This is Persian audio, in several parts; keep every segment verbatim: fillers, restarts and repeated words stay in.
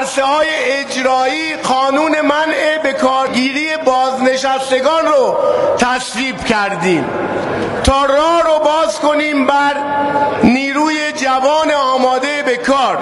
عرصه‌های اجرایی قانون منع به کارگیری بازنشستگان رو تصویب کردیم تا راه رو باز کنیم بر نیروی جوان آماده به کار.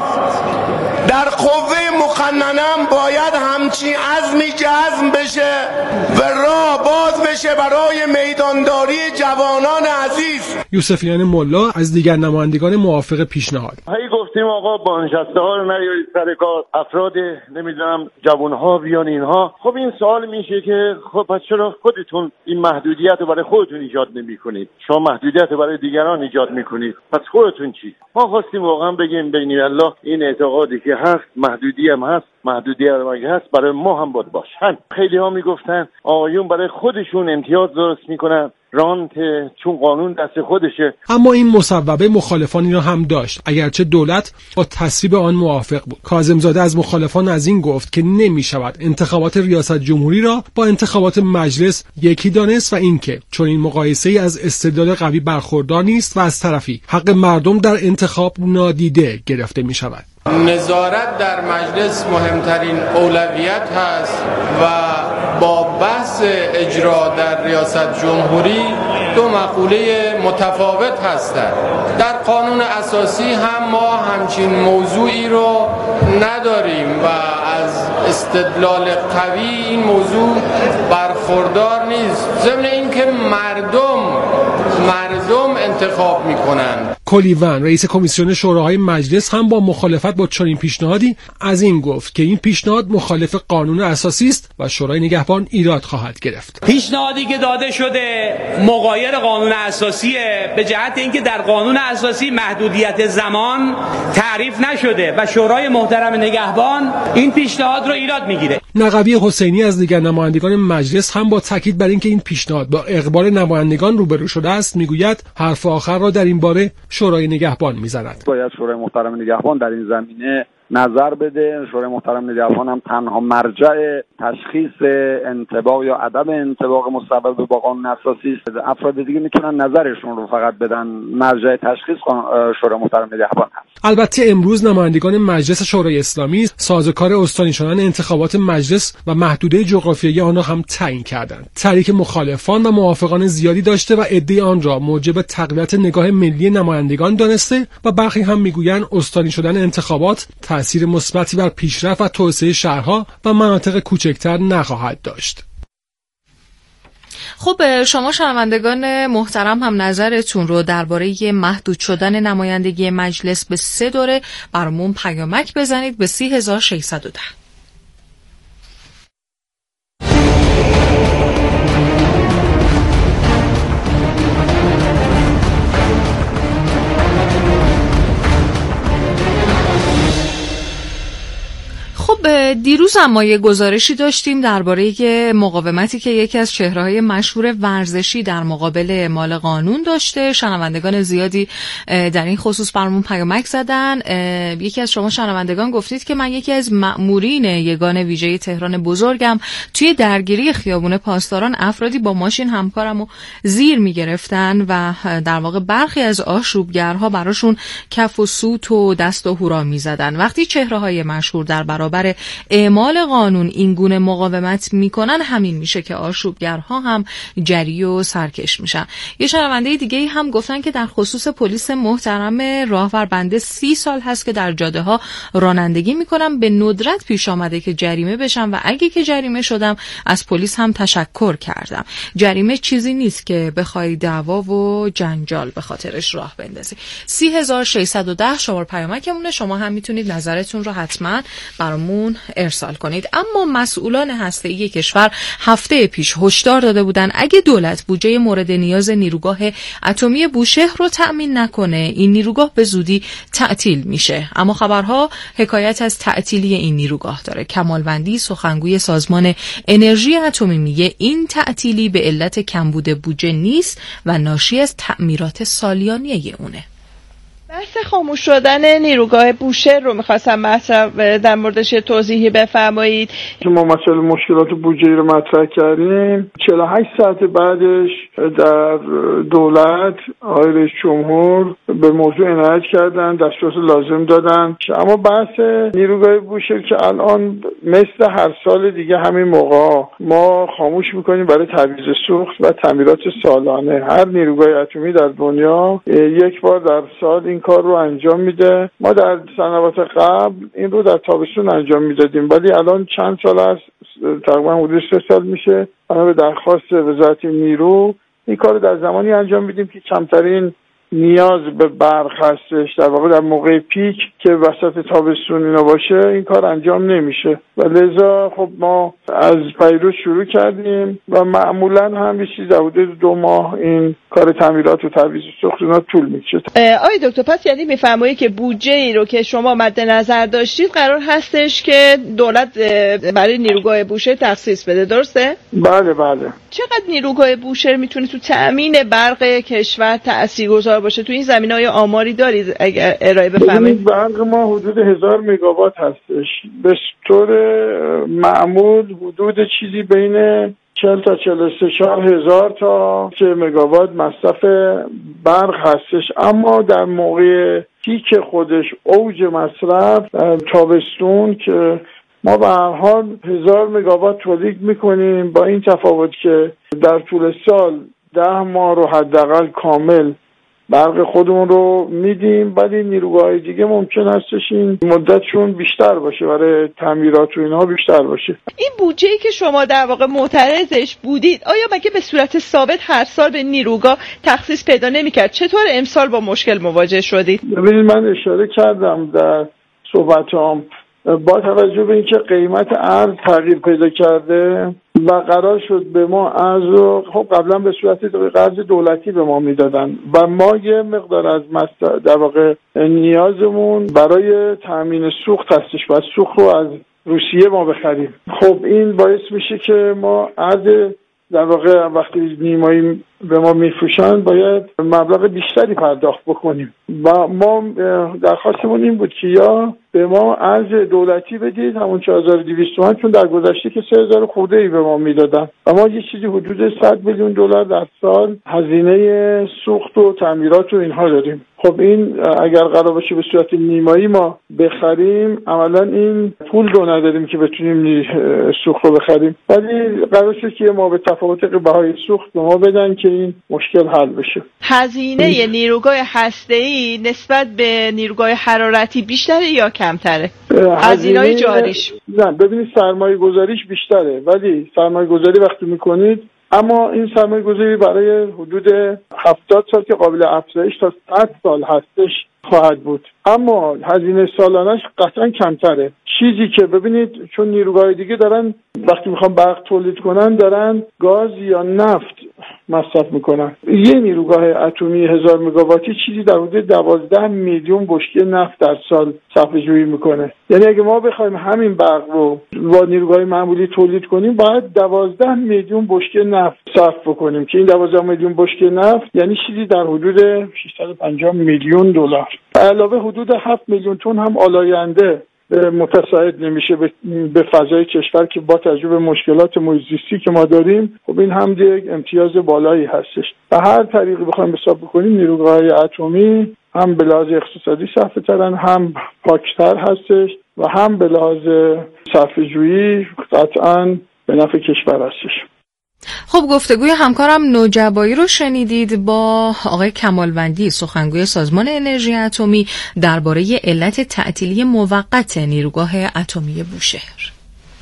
در قوه مقننه باید همچین عزمی جزم بشه و راه باز بشه برای میدانداری جوانان عزیز. یوسفیان ملا از دیگر نمایندگان موافق پیشنهاد: هی گفتیم آقا بازنشسته ها رو نیارید سر کار، افراد نمیدونم جوانها بیان اینها. خب این سوال میشه که خب پس چرا خودتون این محدودیت رو برای خودتون ایجاد نمی‌کنید؟ شما محدودیت رو برای دیگران ایجاد می‌کنید، پس خودتون چی؟ ما خواستیم واقعا بگیم بین الله این اعتقادی که هست، محدودی هم هست، محدودیت هم هست، برای ما هم باید باشه. خیلی ها میگفتن آقایون برای خودشون امتیاز درست میکنن، رانت چون قانون دست خودشه. اما این مصوبه مخالفانی را هم داشت، اگرچه دولت با تصویب آن موافق بود. کاظم زاده از مخالفان از این گفت که نمی شود انتخابات ریاست جمهوری را با انتخابات مجلس یکی دانست و اینکه چون این مقایسه ای از استدلال قوی برخوردار نیست و از طرفی حق مردم در انتخاب نادیده گرفته می شود. نظارت در مجلس مهمترین اولویت هست و با بحث اجرا در ریاست جمهوری دو مقوله متفاوت هستند. در قانون اساسی هم ما همچین موضوعی رو نداریم و از استدلال قوی این موضوع برخوردار نیست، ضمن اینکه مردم مردم انتخاب میکنند. کلیون رئیس کمیسیون شوراهای مجلس هم با مخالفت با چنین پیشنهادی از این گفت که این پیشنهاد مخالف قانون اساسی است و شورای نگهبان ایراد خواهد گرفت. پیشنهادی که داده شده مغایر قانون اساسیه، به جهت اینکه در قانون اساسی محدودیت زمان تعریف نشده و شورای محترم نگهبان این پیشنهاد رو ایراد میگیره. نقوی حسینی از دیگر نمایندگان مجلس هم با تاکید بر اینکه این پیشنهاد با اقبال نمایندگان روبرو شده است میگوید حرف آخر را در این باره شورای نگهبان میزند. باید شورای محترم نگهبان در این زمینه نظر بده. شورای محترم نگهبان هم تنها مرجع تشخیص انطباق یا عدم انطباق مصوبه با قانون اساسی است. افراد دیگه میتونن نظرشون رو فقط بدن، مرجع تشخیص شورای محترم نگهبان هست. البته امروز نمایندگان مجلس شورای اسلامی سازوکار استانی شدن انتخابات مجلس و محدوده جغرافیایی آن را هم تعیین کردند. تحریک مخالفان و موافقان زیادی داشته و عده آن را موجب تقویت نگاه ملی نمایندگان دانسته و برخی هم میگویند استانی شدن انتخابات تأثیر مثبتی بر پیشرفت و توسعه شهرها و مناطق کوچکتر نخواهد داشت. خب شما شنوندگان محترم هم نظرتون رو درباره محدود شدن نمایندگی مجلس به سه دوره برامون پیامک بزنید به سی هزار و ششصد و ده. خب دیروز هم ما یه گزارشی داشتیم درباره مقاومتی که یکی از چهره‌های مشهور ورزشی در مقابل اعمال قانون داشته. شنوندگان زیادی در این خصوص برامون پیامک زدن. یکی از شما شنوندگان گفتید که من یکی از مأمورین یگان ویژه تهران بزرگم، توی درگیری خیابون پاسداران افرادی با ماشین همکارمو زیر می‌گرفتن و در واقع برخی از آشوبگرها براشون کف و سوت و دست و هورا می‌زدن. وقتی چهره‌های مشهور در برابر اعمال قانون این گونه مقاومت میکنن، همین میشه که آشوبگرها هم جری و سرکش میشن. یه شنونده دیگه هم گفتن که در خصوص پلیس محترم راهور بنده سی سال هست که در جاده ها رانندگی میکنم، به ندرت پیش آمده که جریمه بشم و اگه که جریمه شدم از پلیس هم تشکر کردم. جریمه چیزی نیست که بخوای دعوا و جنجال به خاطرش راه بندازی. سی هزار و ششصد و ده شماره پیامکمونه. شما هم میتونید نظرتون رو حتما برامون ارسال کنید. اما مسئولان هسته‌ای کشور هفته پیش هشدار داده بودن اگه دولت بودجه مورد نیاز نیروگاه اتمی بوشهر رو تأمین نکنه، این نیروگاه به زودی تعطیل میشه. اما خبرها حکایت از تعطیلی این نیروگاه داره. کمالوندی سخنگوی سازمان انرژی اتمی میگه این تعطیلی به علت کمبود بودجه نیست و ناشی از تعمیرات سالیانه اونه. بحث خاموش شدن نیروگاه بوشهر رو می‌خواستم مطرح در موردش توضیحی بفرمایید. ما مسئله مشکلات بودجه‌ای رو مطرح کردیم، چهل و هشت ساعت بعدش در دولت آقای رئیس جمهور به موضوع عنایت کردن، دستورات لازم دادن. اما بحث نیروگاه بوشهر که الان مثل هر سال دیگه همین موقع ما خاموش میکنیم برای تعویض سوخت و تعمیرات سالانه. هر نیروگاه اتمی در دنیا یک بار در سال این کار رو انجام میده. ما در سنوات قبل این رو در تابستون انجام میدادیم، ولی الان چند سال است، تقریبا حدود سه سال میشه، بنا به درخواست وزارت نیرو این کار رو در زمانی انجام میدیم که کمترین نیاز به برق هستش. در واقع در موقع پیک که وسط تابستون اینا باشه این کار انجام نمیشه و لذا خب ما از پیروز شروع کردیم و معمولا هم یه چیز در حدود دو ماه این کار تعمیرات و تعویض سوخت اینا طول میکشه. آقای دکتر، پس یعنی میفرمایید که بودجه ای رو که شما مد نظر داشتید قرار هستش که دولت برای نیروگاه بوشهر تخصیص بده، درسته؟ بله بله. چقدر نیروگاه بوشهر میتونه تو تأمین برق کشور تاثیرگذار باشه؟ تو این زمینه‌های آماری دارید اگر ارائه بفرمایید؟ برق ما حدود هزار مگاوات هستش. به طور معمول حدود چیزی بین چهل تا چهل و سه هزار تا مگاوات مصرف برق هستش. اما در موقع پیک خودش اوج مصرف تابستون که ما به هر حال هزار مگاوات تولید میکنیم، با این تفاوت که در طول سال ده ماه رو حداقل کامل برق خودمون رو میدیم، ولی نیروگاه دیگه ممکن هستش این مدتشون بیشتر باشه، برای تعمیرات و اینها بیشتر باشه. این بودجه‌ای که شما در واقع معترضش بودید آیا مگه به صورت ثابت هر سال به نیروگاه تخصیص پیدا نمی‌کرد؟ چطور امسال با مشکل مواجه شدید؟ ببینید من اشاره کردم در صحبتام، با توجه به اینکه قیمت ارز تغییر پیدا کرده و قرار شد به ما ارز رو خب قبلا به صورت قرض دولتی به ما میدادن و ما یه مقدار از در واقع نیازمون برای تامین سوخت هستش و سوخت رو از روسیه ما بخریم. خب این باعث میشه که ما ارز در واقع وقتی نیمایی به ما میفروشن باید مبلغ بیشتری پرداخت بکنیم و ما درخواستمون این بود که یا به ما ارز دولتی بدید همون چهار هزار و دویست تومان، چون در گذشته که سه هزار خورده ای به ما میدادن و ما یه چیزی حدود صد میلیون دلار در سال هزینه سوخت و تعمیرات و اینها داریم. خب این اگر قرار باشه به صورت نیمایی ما بخریم عملا این پول رو نداریم که بتونیم سوخت رو بخریم، ولی قرار شد که ما به تفاوت بهای سوخت به ما بدن که این مشکل حل بشه. هزینه نیروگاه هسته‌ای نسبت به نیروگاه حرارتی بیشتره یا کمتره؟ هزینه‌های جاریش؟ نه ببینید سرمایه گذاریش بیشتره، ولی سرمایه گذاری وقتی میکنید اما این سرمایه گذاری برای حدود هفتاد سال که قابل افزایش تا صد سال هستش خواهد بود، اما هزینه سالانش قطعا کمتره. چیزی که ببینید چون نیروگاه دیگه دارن وقتی میخوان برق تولید کنن دارن گاز یا نفت مصرف میکنن. یه نیروگاه اتمی هزار مگاواتی چیزی در حدود دوازده میلیون بشکه نفت در سال صرفه جویی میکنه. یعنی اگه ما بخوایم همین برق رو با نیروگاه معمولی تولید کنیم باید دوازده میلیون بشکه نفت صرف بکنیم که این دوازده میلیون بشکه نفت یعنی چیزی در حدود ششصد و پنجاه میلیون دلار. علاوه حدود هفت میلیون تن هم آلاینده متساعد نمیشه به فضای کشور که با تجربه مشکلات محیط زیستی که ما داریم خب این هم یک امتیاز بالایی هستش. به هر طریقی بخوایم حساب بکنیم نیروگاه‌های اتمی هم به لحاظ اقتصادی صرفه ترن، هم پاکتر هستش و هم به لحاظ صرفه جویی قطعاً به نفع کشور هستش. خب گفتگوی همکارم نوجبایی رو شنیدید با آقای کمالوندی سخنگوی سازمان انرژی اتمی درباره علت تعطیلی موقت نیروگاه اتمی بوشهر.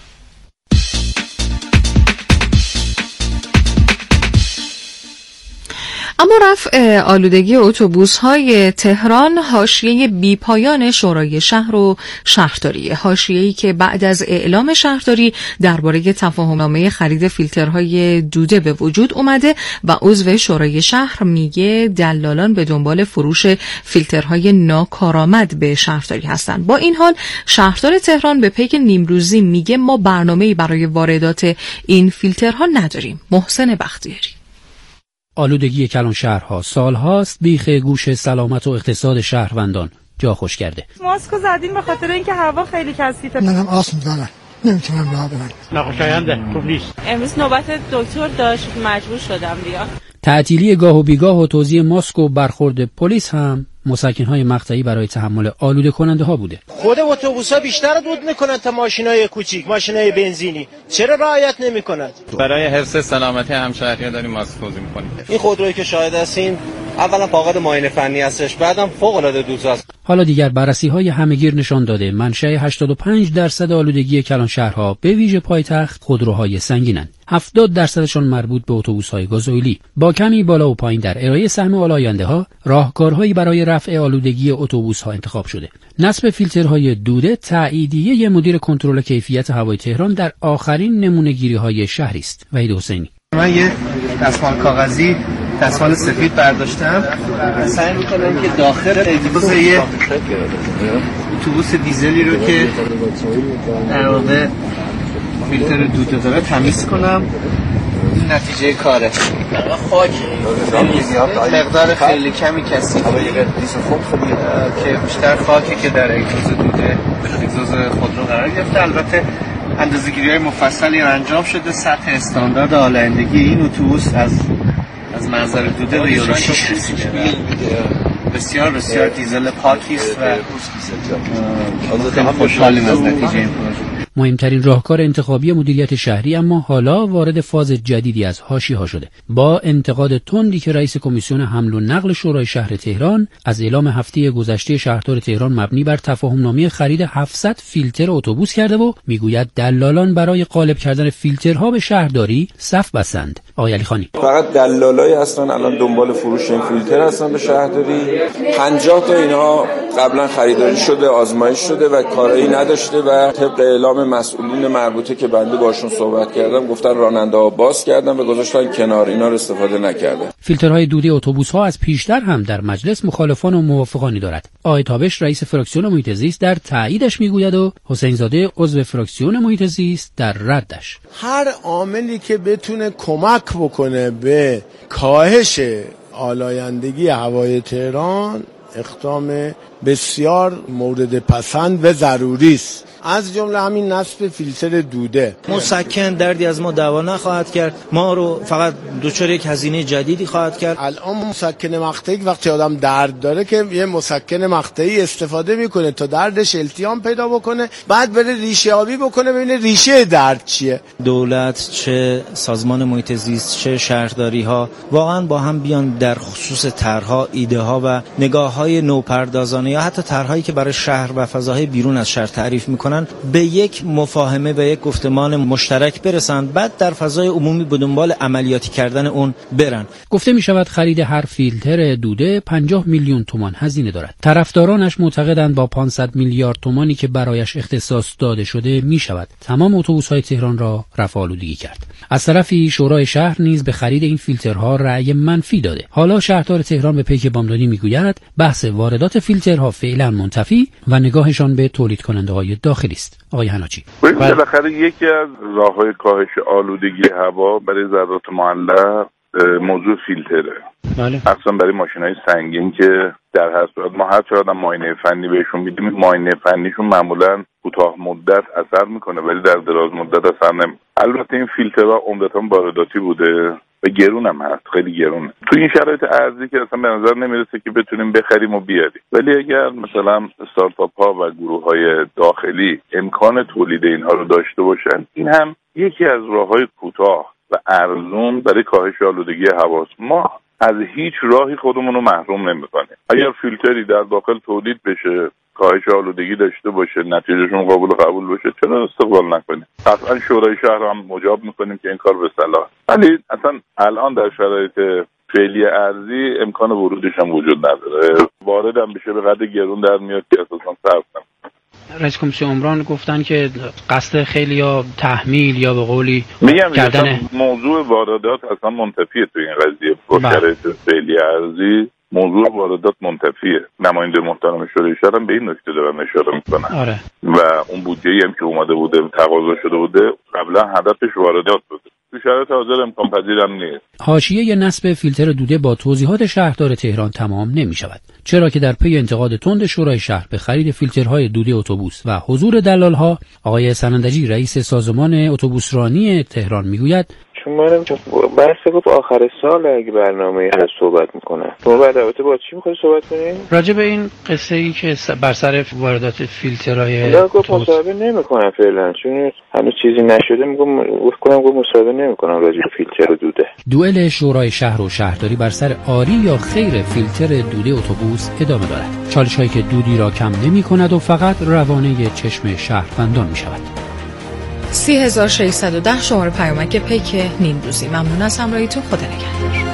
اما رفع آلودگی اتوبوس‌های تهران حاشیه بی‌پایان شورای شهر و شهرداری، حاشیه‌ای که بعد از اعلام شهرداری درباره تفاهم‌نامه خرید فیلترهای دوده به وجود اومده و عضو شورای شهر میگه دلالان به دنبال فروش فیلترهای ناکارآمد به شهرداری هستن. با این حال شهردار تهران به پیک نیمروزی میگه ما برنامه‌ای برای واردات این فیلترها نداریم. محسن بختیاری. آلودگی کلان شهرها سالهاست بیخ گوش سلامت و اقتصاد شهروندان جا خوش کرده. ماسکو زدیم به خاطر اینکه هوا خیلی کثیفه. منم آسم دارم نمیتونم راه برم. ناخوشاینده خوب نیست. امروز نوبت دکتر داشت مجبور شدم بیام. تعطیلی گاه و بیگاه و توزیع ماسک و برخورد پلیس هم مسکن‌های مقطعی برای تحمل آلوده کننده ها بوده. خود اتوبوس‌ها بیشتر دود میکنن تا ماشینای کوچیک، ماشینای بنزینی. چرا رعایت نمیکنن؟ برای حفظ سلامتی همشهریان داریم ماسک توزیع میکنیم. این خودرویی که شاهد هستین اولا فاقد معاینه فنی هستش، بعدم فوق العاده دوزاست. حالا دیگر بررسی‌های همه‌گیر نشان داده منشأ هشتاد و پنج درصد آلودگی کلان شهرها به ویژه پایتخت خودروهای سنگینند. هفتاد درصدشان مربوط به اتوبوس‌های گازوئیلی. با کمی بالا و پایین در ارائه سهم آلاینده‌ها، راهکارهایی برای رفع آلودگی اتوبوس‌ها انتخاب شده. نصب فیلترهای دوده تاییدیه مدیر کنترل کیفیت هوای تهران در آخرین نمونه‌گیری‌های شهری است. وحید حسینی. من یه دستمال کاغذی، دستمال سفید برداشتم. سعی می‌کنم که داخل اگزوز یه اتوبوس دیزلی رو که در واقع فیلتر دوده داره تمیز کنم. این نتیجه کاره. خاک مقدار خیلی کمی کثیف که بیشتر خاکی که در اگزوز دوده اگزوز خودرو قرار گرفته. البته اندازه‌گیری‌های مفصلی انجام شده. سطح استاندارد آلایندگی این اتوبوس از از منظر دوده به یورو شش رسیده. بسیار بسیار دیزل پاکی است و خیلی خوشحالیم از نتیجه این پروژه. مهمترین راهکار انتخابی مدیریت شهری اما حالا وارد فاز جدیدی از حاشیه‌ها شده. با انتقاد تندی که رئیس کمیسیون حمل و نقل شورای شهر تهران از اعلام هفته گذشته شهردار تهران مبنی بر تفاهم‌نامه خرید هفتصد فیلتر اتوبوس کرده و میگوید دلالان برای غالب کردن فیلترها به شهرداری صف بستند. آقای علیخانی: فقط دلالای هستن الان دنبال فروش این فیلتر هستن به شهرداری. پنجاه تا اینها قبلا خریداری شده، آزمایش شده و کاری نداشته و طبق اعلام مسئولین مربوطه که بنده باشون صحبت کردم گفتن راننده‌ها باز کردن و گذاشتن کنار، اینا رو استفاده نکردن. فیلترهای دوده اتوبوس‌ها از پیشتر هم در مجلس مخالفان و موافقانی دارد. آقای تابش رئیس فراکسیون محیط زیست در تاییدش میگوید و حسین زاده عضو فراکسیون محیط زیست در ردش. هر عاملی که بتونه کمک بکنه به کاهش آلایندگی هوای تهران اقدام بسیار مورد پسند و ضروری است. از جمله همین نصب فیلتر دوده. مسکن دردی از ما دوا نخواهد کرد، ما رو فقط دچار یک هزینه جدیدی خواهد کرد. الان مسکن مقطعی وقتی آدم درد داره که یه مسکن مقطعی استفاده میکنه تا دردش التیام پیدا بکنه، بعد بره ریشه آبی بکنه ببینه ریشه درد چیه. دولت چه سازمان محیط زیست چه شهرداری ها واقعا با هم بیان در خصوص طرح‌ها، ایده ها و نگاه‌های نوپردازانه یا حتی طرح‌هایی که برای شهر و فضاهای بیرون از شهر تعریف میکنن به یک مفاهمه و یک گفتمان مشترک برسند، بعد در فضای عمومی به دنبال عملیاتی کردن اون برن. گفته می شود خرید هر فیلتر دوده پنجاه میلیون تومان هزینه دارد. طرفدارانش معتقدند با پانصد میلیارد تومانی که برایش اختصاص داده شده می شود تمام اتوبوس‌های تهران را رفع آلودگی کرد. از طرفی شورای شهر نیز به خرید این فیلترها رأی منفی داده. حالا شهردار تهران به پیک بامدادی میگوید بحث واردات فیلترها فعلا منتفی و نگاهشان به تولید کننده‌های داخلی است. آقای حناچی: بالاخره یکی از راه‌های کاهش آلودگی هوا برای ذرات معلق موضوع فیلتره. بله. اصلا برای ماشین‌های سنگین که در هر صورت ما هر چقدر معاینه فنی بهشون میدیم، معاینه فنیشون معمولاً کوتاه مدت اثر میکنه ولی در دراز مدت اثر نمیکنه. البته این فیلترها عمدتاً وارداتی بوده و گرون هم هست، خیلی گرونه. تو این شرایط ارزی که اصلا به نظر نمیرسه که بتونیم بخریم و بیاریم. ولی اگر مثلا استارتاپ ها و گروه های داخلی امکان تولید اینها رو داشته باشن، این هم یکی از راههای کوتاه و ارزون برای کاهش آلودگی هواست. ما از هیچ راهی خودمون رو محروم نمی‌کنیم. اگر فیلتری در داخل تولید بشه، کاهش آلودگی داشته باشه، نتیجهشون قابل قبول باشه، چرا استقبال نکنیم؟ قطعا شورای شهر هم مجاب می‌کنیم که این کار به صلاح. ولی اصلا الان در شرایط فعلی ارزی امکان ورودش هم وجود نداره. وارد هم بشه به قدر گرون در میاد که اساساً صرف نمی‌کنه. رئیس کمیسیون عمران گفتن که قصد خیلی یا تحمیل یا به قولی میگم کردن موضوع واردات اصلا منتفیه تو این قضیه. با شرایط فعلی ارزی موضوع واردات منتفیه. نماینده محترم شورای شهر هم به این نکته دارن اشاره میکنن. آره. و اون بودجه‌ای هم که اومده بوده تقاضا شده بوده قبلا هدفش واردات بوده. تو شرایط حاضر امکان پذیرم نیست. حاشیه نصب فیلتر دوده با توضیحات شهردار تهران تمام نمی شود، چرا که در پی انتقاد تند شورای شهر به خرید فیلترهای دوده اتوبوس و حضور دلالها، آقای سنندجی رئیس سازمان اتوبوسرانی تهران میگوید چون منم بحث گفت آخر سال اگه برنامه هست صحبت میکنن. شما بعد البته با چی میخوای صحبت کنین؟ راجع به این قصه ای که بر سر واردات فیلترهای نه گفت مصاحبه نمیکنم فعلا، چون هنوز چیزی نشده. میگم گفت کنم گفت مصاحبه نمیکنم راجع به فیلتر دوده. دوئل شورای شهر و شهرداری بر سر آری یا خیر فیلتر دوده اتوبوس ادامه دارد. چالش‌هایی که دودی را کم نمی‌کند و فقط روانه چشم شهروندان می‌شود. سی هزار و ششصد و ده شماره پیامک پیک نیمروزی. ممنون از همراهیتون. خدا نگهدار.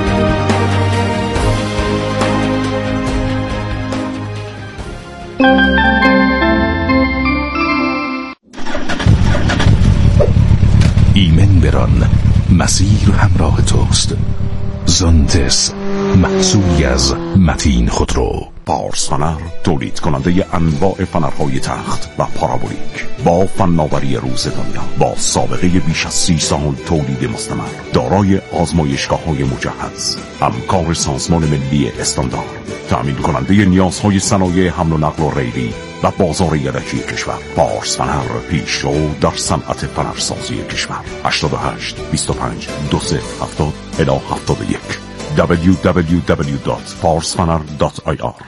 ایمن بران، مسیر همراه توست. زانتس، محصولی از متین خودرو. پارس فنر، تولید کننده انواع فنرهای تخت و پارابولیک با فناوری روز دنیا، با سابقه بیش از سی سال تولید مستمر، دارای آزمایشگاه‌های مجهز، همکار سازمان ملی استاندارد، تأمین کننده نیازهای صنایع حمل و نقل و ریلی و بازار یدکی کشور. پارس فنر، پیشرو در صنعت فنرسازی کشور. هشتاد و هشت بیست و پنج دو سه هفتاد الی هفتاد و یک دبلیو دبلیو دبلیو دات پارس فنر دات آی آر.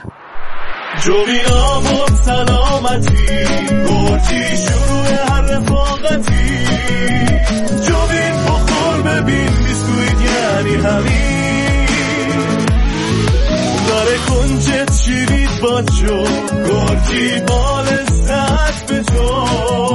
جوینا بود سلامتی، گرچی شروع هر رفاقتی. جوین بخور ببین بیسکویت یعنی همین. داره کنجت شیرید با جو، گرچی بال ساعت به جو.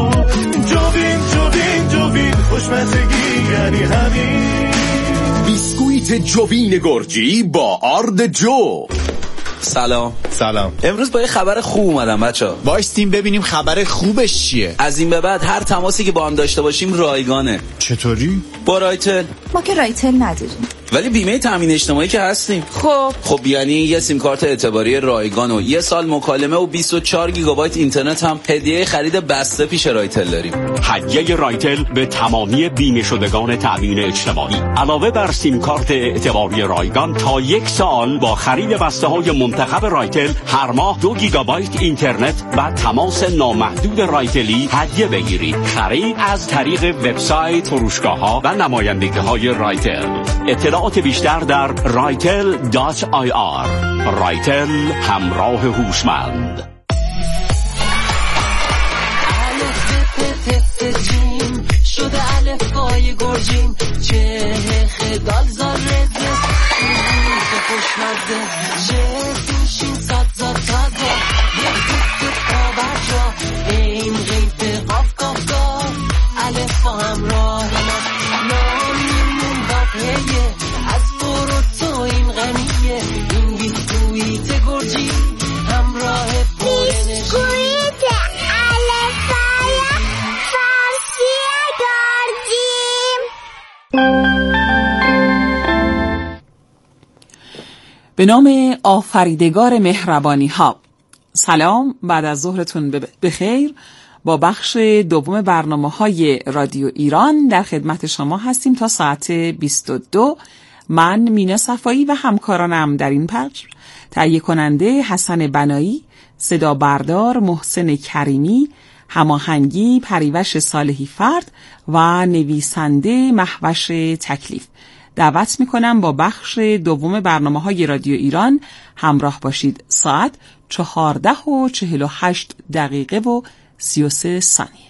جوین جوین جوین خوشمزگی یعنی همین. بیسکویت جوین گرجی با آرد جو. سلام. سلام. امروز با یه خبر خوب اومدم بچه‌ها. وایستیم ببینیم خبر خوبش چیه. از این به بعد هر تماسی که با هم داشته باشیم رایگانه. چطوری؟ با رایتل. ما که رایتل نداریم. ولی بیمه تامین اجتماعی که هستیم. خب خب یعنی یه سیم کارت اعتباری رایگان و یه سال مکالمه و بیست و چهار گیگابایت اینترنت هم هدیه خرید بسته پیش رایتل داریم. هدیه رایتل به تمامی بیمه شدگان تامین اجتماعی. علاوه بر سیم کارت اعتباری رایگان، تا یک سال با خرید بسته های منتخب رایتل هر ماه دو گیگابایت اینترنت و تماس نامحدود رایتلی هدیه بگیرید. خرید از طریق وبسایت، فروشگاه‌ها و نمایندگی‌های رایتل. اطلاعات بیشتر در رایتل دات آی آر. رایتل، همراه هوشمند. شده الفای گرجین، چه خدال زاره زد خوشمزه، چه سوشین ساد زاد تازه، یه دوست تا بچا این غیب قاف قاف قاف الفا همراه ما نامیمون واقعیه، از فروتو این غنیه، این بیسکویت گرجی همراه پولنشی. بیسکویت الفای فارسی گرجیم. به نام آفریدگار مهربانی ها. سلام، بعد از ظهرتون بخیر. با بخش دوم برنامه های رادیو ایران در خدمت شما هستیم تا ساعت بیست و دو. من مینا صفایی و همکارانم در این پخش، تهیه کننده حسن بنایی، صدا بردار محسن کریمی، هماهنگی پریوش صالحی فرد و نویسنده مهوش تکلیف. دعوت میکنم با بخش دوم برنامه های رادیو ایران همراه باشید. ساعت چهارده و چهل و هشت دقیقه و سی و سه ثانیه.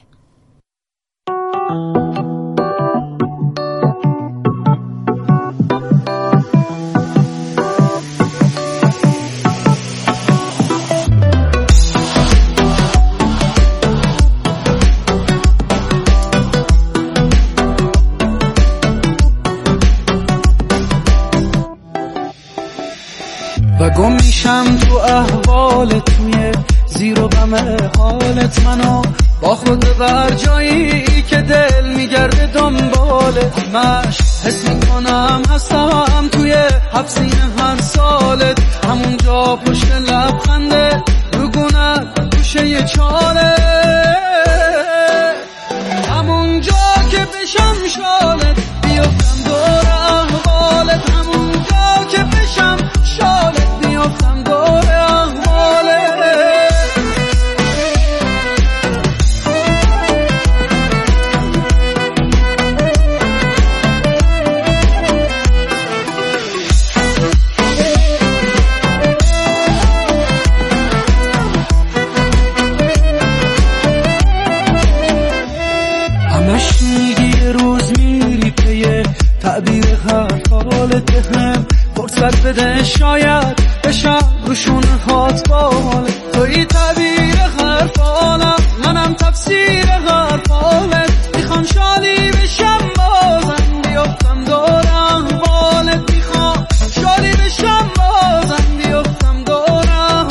و گم میشم تو احوال، توی زیر و غم حالت منو با خود بر جایی که دل میگرده دنبالت. مش حس میکنم هستم توی حبسین هر سالت، همونجا پشت لبخنده بگونت گوشه یه چاله، همونجا که بشم شالت بیفتم دور احوالت، همونجا که بشم شالت بیفتم دور احوالت. تعبیر حرف حالت هم فرصت بده شاید بشم روشون هات بال توی تعبیر حرف حالم منم تفسیر حرف حالت میخوام شادی بشم بازم بیافتم دور احوالت میخوام شادی بشم بازم بیافتم دور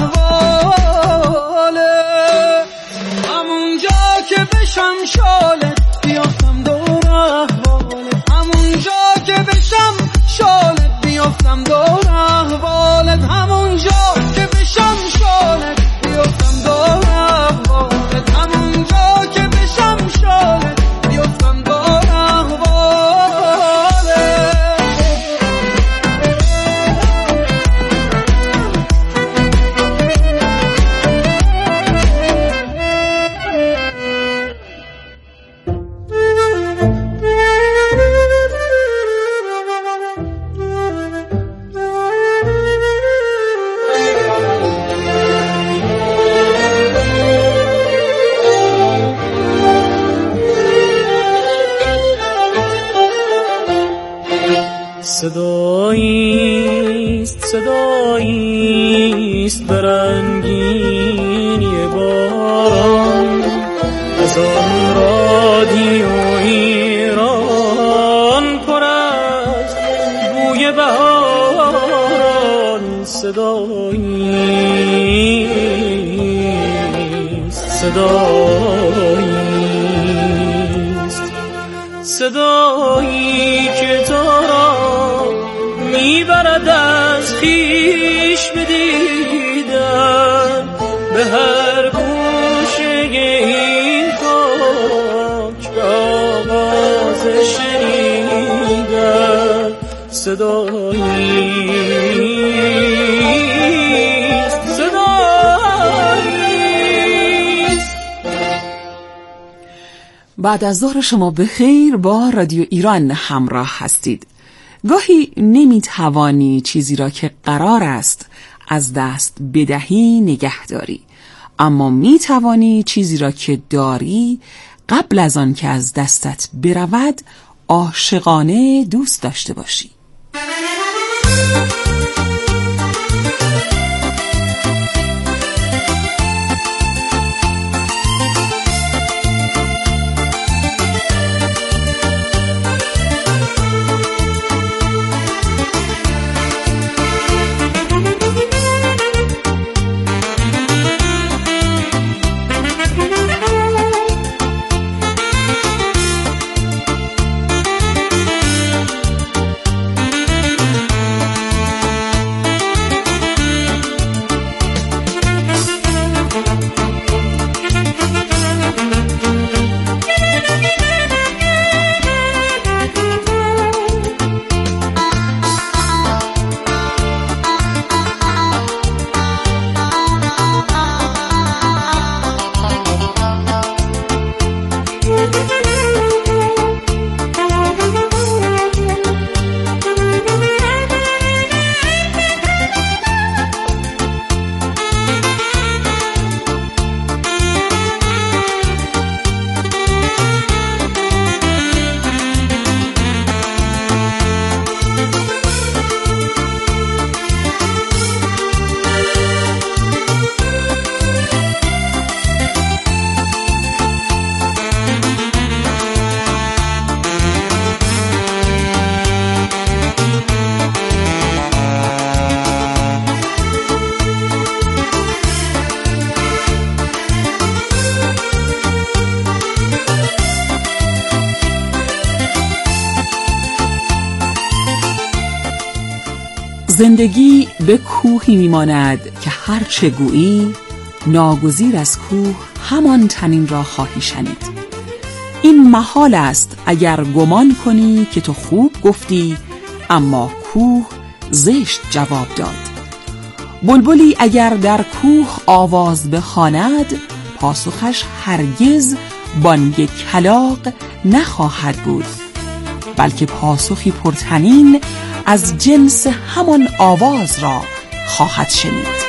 احوالت همونجا که بشم شالت بیافتم دور احوالت همونجا که بشم شالت بیافتم دور احوالت همونجا که بشم شالت بیافتم دور احوالت همونجا که بشم شالت بیافتم دور صداییست صداییست برنگینی باران از آن رادیو ایران پر از بوی بهاران صداییست صداییست صدایی که تو را میبرد از خویش بدیدن به هر گوشه این خاک به آواز شنیدن صداییست صداییست. بعد از ظهر شما بخیر با رادیو ایران همراه هستید. گاهی نمیتوانی چیزی را که قرار است از دست بدهی نگهداری، اما میتوانی چیزی را که داری قبل از آن که از دستت برود عاشقانه دوست داشته باشی. زندگی به کوهی میماند که هر چه گویی ناگزیر از کوه همان تنین را خواهی شنید. این محال است اگر گمان کنی که تو خوب گفتی اما کوه زشت جواب داد. بلبلی اگر در کوه آواز بخواند پاسخش هرگز بانگ کلاغ نخواهد بود، بلکه پاسخی پرطنین از جنس همان آواز را خواهد شنید.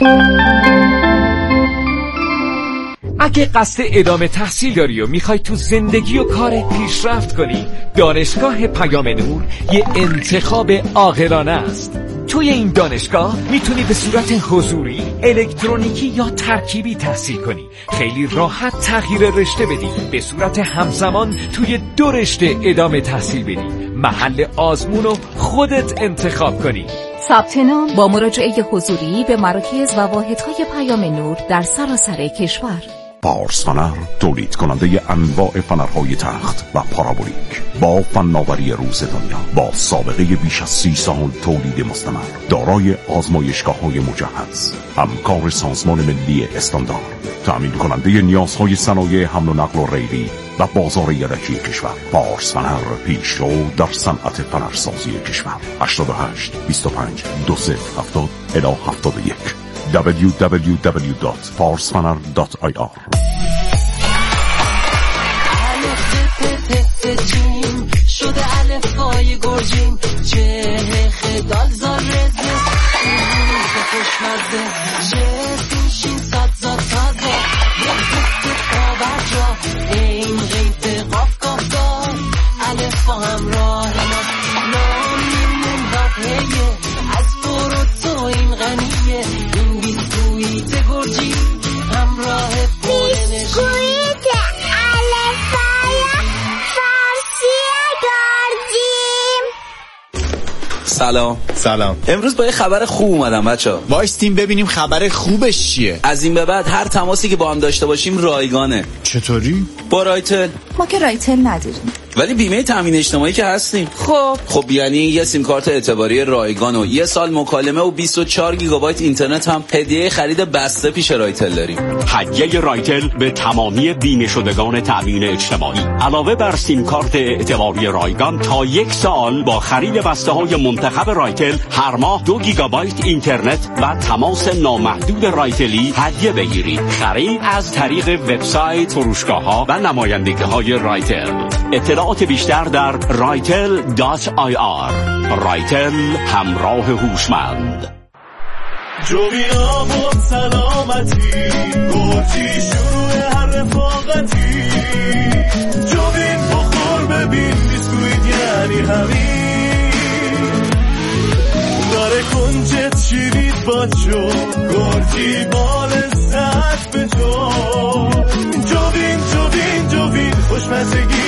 اگه قصد ادامه تحصیل داری و میخوای تو زندگی و کارت پیشرفت کنی، دانشگاه پیام نور یه انتخاب عاقلانه است. توی این دانشگاه میتونی به صورت حضوری، الکترونیکی یا ترکیبی تحصیل کنی. خیلی راحت تغییر رشته بدی، به صورت همزمان توی دو رشته ادامه تحصیل بدی، محل آزمون رو خودت انتخاب کنی. ثبت نام با مراجعه حضوری به مراکز و واحدهای پیام نور در سراسر کشور. پارس فنر، تولید کننده انواع فنرهای تخت و پارابولیک با فناوری روز دنیا، با سابقه بیش از سی سال تولید مستمر، دارای آزمایشگاه‌های مجهز، همکار سازمان ملی استاندارد، تأمین کننده نیازهای صنایع حمل و نقل و ریلی و بازار یدکی کشور. پارس فنر، پیشرو در صنعت فنرسازی کشور. هشت هشت بیست و پنج دو صفر هفتاد الی هفتاد و یک دبلیو دبلیو دبلیو دات پارس فنر دات آی آر. شده الفای گرجین چه خدال زار رزه خوشمزه جسیم شین ساد زاد تازه یک پاور جا این غیط قاف قاف دار الفا همراه نامیم نمبقیه از برو تو این غنیه این بیسکویت گرجی همراه بیسکویت سلام. سلام. امروز با یه خبر خوب اومدم بچه‌ها. وایستیم ببینیم خبر خوبش چیه. از این به بعد هر تماسی که با هم داشته باشیم رایگانه. چطوری؟ با رایتل. ما که رایتل نداریم. ولی بیمه تامین اجتماعی که هستیم. خب خب یعنی یه سیم کارت اعتباری رایگان و یه سال مکالمه و بیست و چهار گیگابایت اینترنت هم هدیه خرید بسته پیش رایتل داریم. هدیه رایتل به تمامی بیمه شدگان تامین اجتماعی. علاوه بر سیم کارت اعتباری رایگان، تا یک سال با خرید بسته های منتخب رایتل هر ماه دو گیگابایت اینترنت و تماس نامحدود رایتلی هدیه بگیرید. خرید از طریق وبسایت، فروشگاه‌ها و نمایندگی‌های رایتل. اطلاعات بیشتر در رایتل دات آی آر. رایتل، همراه هوشمند. جوینا بود سلامتی گرچی شروع هر رفاقتی جوین بخور ببین بیسکویت یعنی همین داره کنجت شیرید با جو گرچی با